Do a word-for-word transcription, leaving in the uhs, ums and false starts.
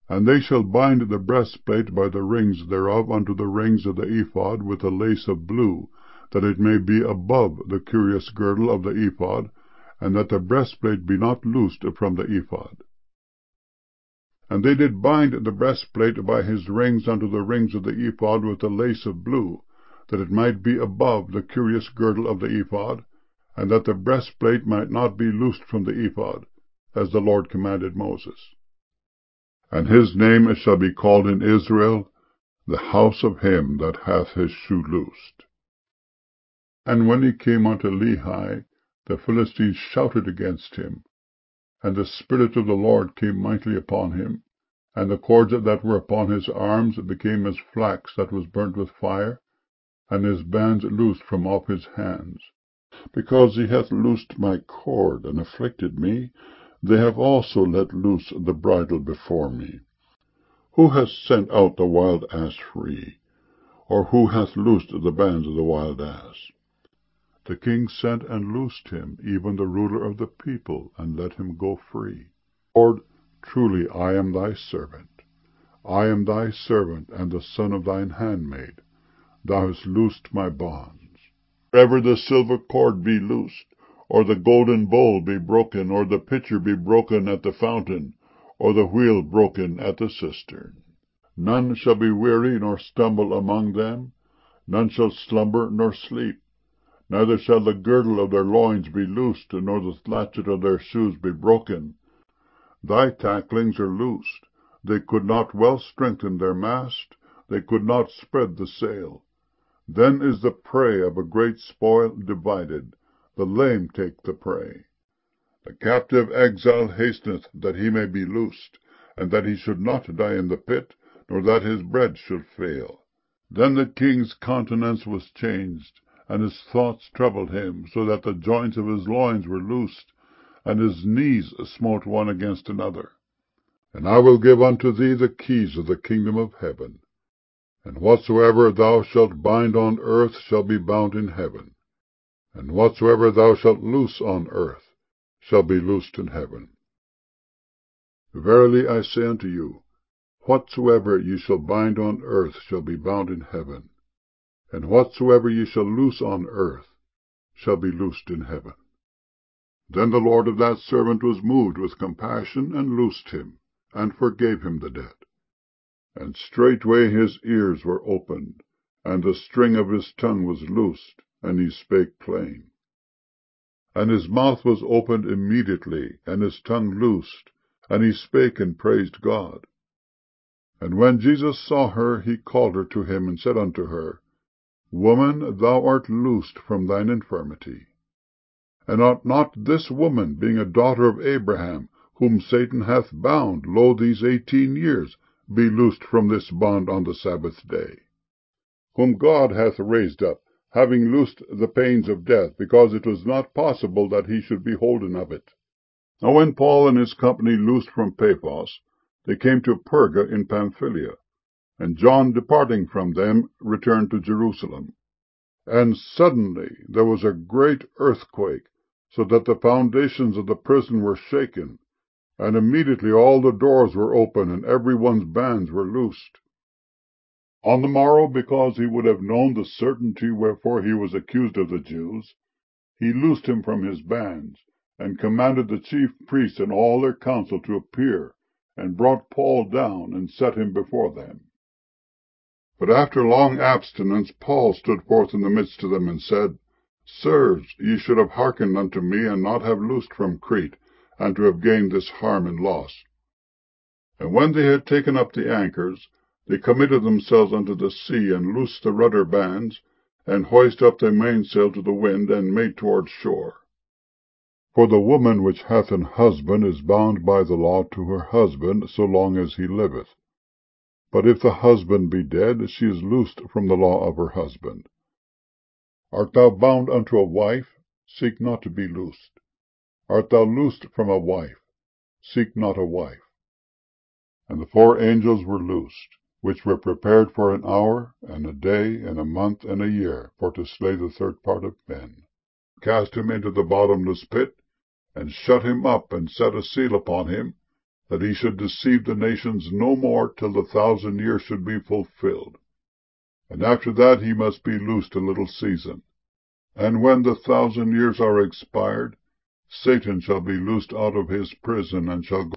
And they shall bind the breastplate by the rings thereof unto the rings of the ephod with a lace of blue, that it may be above the curious girdle of the ephod, and that the breastplate be not loosed from the ephod. And they did bind the breastplate by his rings unto the rings of the ephod with a lace of blue, that it might be above the curious girdle of the ephod, and that the breastplate might not be loosed from the ephod, as the Lord commanded Moses. And his name shall be called in Israel, the house of him that hath his shoe loosed. And when he came unto Lehi, the Philistines shouted against him, and the Spirit of the Lord came mightily upon him, and the cords that were upon his arms became as flax that was burnt with fire, and his bands loosed from off his hands. Because he hath loosed my cord, and afflicted me, they have also let loose the bridle before me. Who hath sent out the wild ass free? Or who hath loosed the bands of the wild ass? The king sent and loosed him, even the ruler of the people, and let him go free. Lord, truly I am thy servant. I am thy servant, and the son of thine handmaid. Thou hast loosed my bonds. Wherever the silver cord be loosed, or the golden bowl be broken, or the pitcher be broken at the fountain, or the wheel broken at the cistern. None shall be weary nor stumble among them, none shall slumber nor sleep. Neither shall the girdle of their loins be loosed, nor the latchet of their shoes be broken. Thy tacklings are loosed. They could not well strengthen their mast, they could not spread the sail. Then is the prey of a great spoil divided, the lame take the prey. The captive exile hasteneth that he may be loosed, and that he should not die in the pit, nor that his bread should fail. Then the king's countenance was changed, and his thoughts troubled him, so that the joints of his loins were loosed, and his knees smote one against another. And I will give unto thee the keys of the kingdom of heaven. And whatsoever thou shalt bind on earth shall be bound in heaven, and whatsoever thou shalt loose on earth shall be loosed in heaven. Verily I say unto you, whatsoever ye shall bind on earth shall be bound in heaven, and whatsoever ye shall loose on earth shall be loosed in heaven. Then the Lord of that servant was moved with compassion, and loosed him, and forgave him the debt. And straightway his ears were opened, and the string of his tongue was loosed, and he spake plain. And his mouth was opened immediately, and his tongue loosed, and he spake and praised God. And when Jesus saw her, he called her to him, and said unto her, Woman, thou art loosed from thine infirmity. And ought not this woman, being a daughter of Abraham, whom Satan hath bound, lo, these eighteen years, be loosed from this bond on the Sabbath day? Whom God hath raised up, having loosed the pains of death, because it was not possible that he should be holden of it. Now when Paul and his company loosed from Paphos, they came to Perga in Pamphylia, and John, departing from them, returned to Jerusalem. And suddenly there was a great earthquake, so that the foundations of the prison were shaken, and immediately all the doors were open, and every one's bands were loosed. On the morrow, because he would have known the certainty wherefore he was accused of the Jews, he loosed him from his bands, and commanded the chief priests and all their council to appear, and brought Paul down, and set him before them. But after long abstinence Paul stood forth in the midst of them, and said, Sirs, ye should have hearkened unto me, and not have loosed from Crete, and to have gained this harm and loss. And when they had taken up the anchors, they committed themselves unto the sea, and loosed the rudder bands, and hoised up the mainsail to the wind, and made toward shore. For the woman which hath an husband is bound by the law to her husband so long as he liveth. But if the husband be dead, she is loosed from the law of her husband. Art thou bound unto a wife? Seek not to be loosed. Art thou loosed from a wife? Seek not a wife. And the four angels were loosed, which were prepared for an hour, and a day, and a month, and a year, for to slay the third part of men. Cast him into the bottomless pit, and shut him up, and set a seal upon him, that he should deceive the nations no more till the thousand years should be fulfilled. And after that he must be loosed a little season. And when the thousand years are expired, Satan shall be loosed out of his prison, and shall